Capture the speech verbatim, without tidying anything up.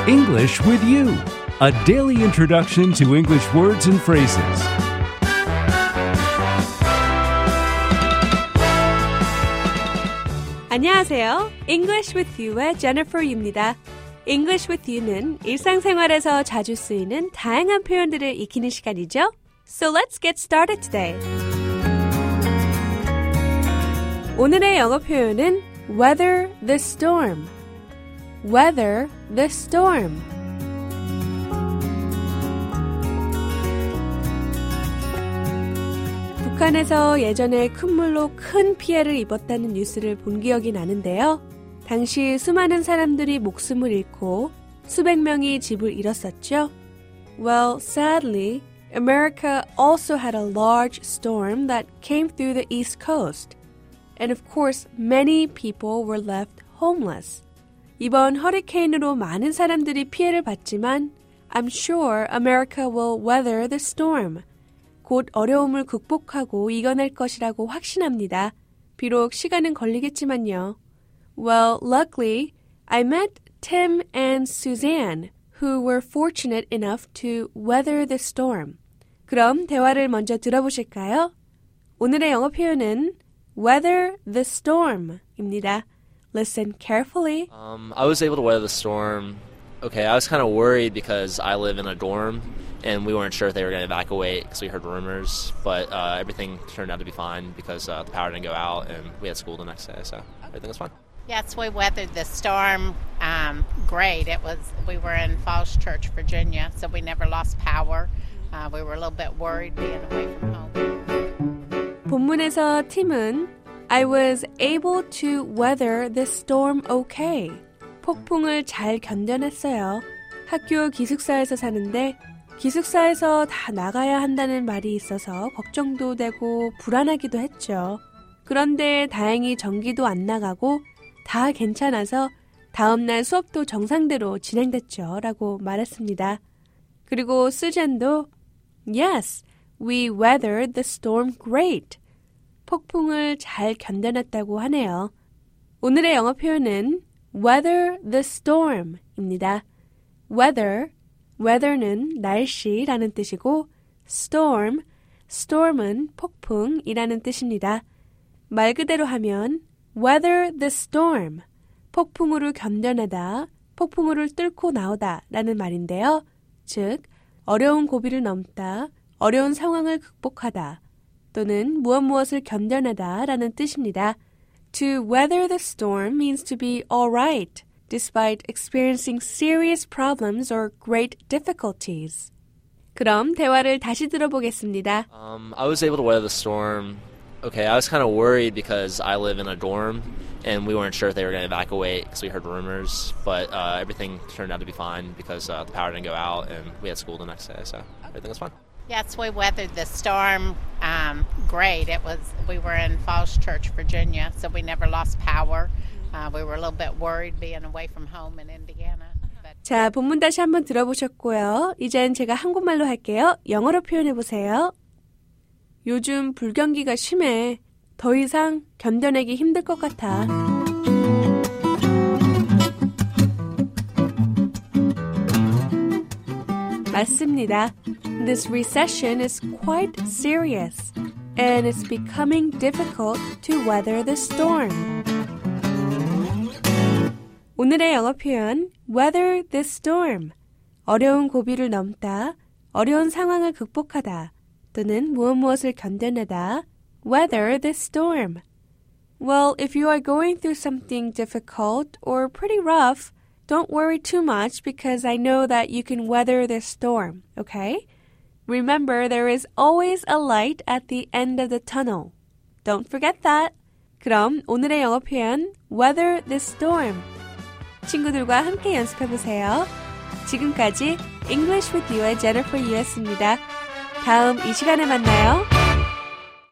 English with you, a daily introduction to English words and phrases. 안녕하세요. English with You의 Jennifer Yu입니다. English with You는 일상생활에서 자주 쓰이는 다양한 표현들을 익히는 시간이죠. So let's get started today. 오늘의 영어 표현은 weather the storm. Weather the storm. 북한에서 예전에 큰 물로 큰 피해를 입었다는 뉴스를 본 기억이 나는데요. 당시 수많은 사람들이 목숨을 잃고 수백 명이 집을 잃었었죠. Well, sadly, America also had a large storm that came through the East Coast. And of course, many people were left homeless. 이번 허리케인으로 많은 사람들이 피해를 봤지만 I'm sure America will weather the storm. 곧 어려움을 극복하고 이겨낼 것이라고 확신합니다. 비록 시간은 걸리겠지만요. Well, luckily, I met Tim and Suzanne, who were fortunate enough to weather the storm. 그럼 대화를 먼저 들어보실까요? 오늘의 영어 표현은 weather the storm입니다. Listen carefully. Um, I was able to weather the storm. Okay, I was kind of worried because I live in a dorm, and we weren't sure if they were going to evacuate because we heard rumors, but uh, everything turned out to be fine because uh, the power didn't go out, and we had school the next day, so everything was fine. Yes, we weathered the storm um, great. It was we were in Falls Church, Virginia, so we never lost power. Uh, we were a little bit worried being away from home. 본문에서 팀은 I was able to weather the storm okay. 폭풍을 잘 견뎌냈어요. 학교 기숙사에서 사는데 기숙사에서 다 나가야 한다는 말이 있어서 걱정도 되고 불안하기도 했죠. 그런데 다행히 전기도 안 나가고 다 괜찮아서 다음날 수업도 정상대로 진행됐죠. 라고 말했습니다. 그리고 수젠도 Yes, we weathered the storm great. 폭풍을 잘 견뎌냈다고 하네요. 오늘의 영어 표현은 weather the storm입니다. weather, weather는 날씨라는 뜻이고 storm, storm은 폭풍이라는 뜻입니다. 말 그대로 하면 weather the storm, 폭풍우를 견뎌내다, 폭풍우를 뚫고 나오다 라는 말인데요. 즉, 어려운 고비를 넘다, 어려운 상황을 극복하다 또는 무엇 무엇을 견뎌내다 라는 뜻입니다. To weather the storm means to be alright, despite experiencing serious problems or great difficulties. 그럼 대화를 다시 들어보겠습니다. Um, I was able to weather the storm. Okay, I was kind of worried because I live in a dorm, and we weren't sure if they were going to evacuate because we heard rumors, but uh, everything turned out to be fine because uh, the power didn't go out, and we had school the next day, so everything was fine. Yes, we weathered the storm um, great. It was we were in Falls Church, Virginia, so we never lost power. Uh, we were a little bit worried being away from home in Indiana. But... 자, 본문 다시 한번 들어보셨고요. 이젠 제가 한국말로 할게요. 영어로 표현해보세요. 요즘 불경기가 심해. 더 이상 견뎌내기 힘들 것 같아. 맞습니다. This recession is quite serious, and it's becoming difficult to weather the storm. 오늘의 영어 표현 weather the storm, 어려운 고비를 넘다, 어려운 상황을 극복하다 또는 무엇 무엇을 견뎌내다 weather the storm. Well, if you are going through something difficult or pretty rough, don't worry too much because I know that you can weather the storm, okay? Remember, there is always a light at the end of the tunnel. Don't forget that. 그럼 오늘의 영어 표현 weather the storm. 친구들과 함께 연습해보세요. 지금까지 English with You의 Jennifer Yu였습니다. 다음 이 시간에 만나요.